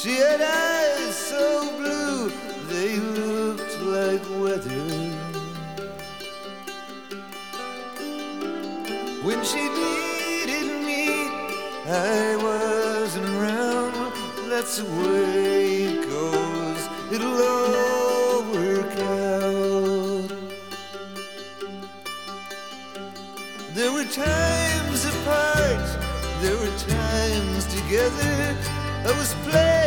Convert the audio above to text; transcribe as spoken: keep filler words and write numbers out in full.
She had eyes so blue they looked like weather. When she needed me, I wasn't around. That's the way it goes, it'll all work out. There were times apart, there were times together. I was playing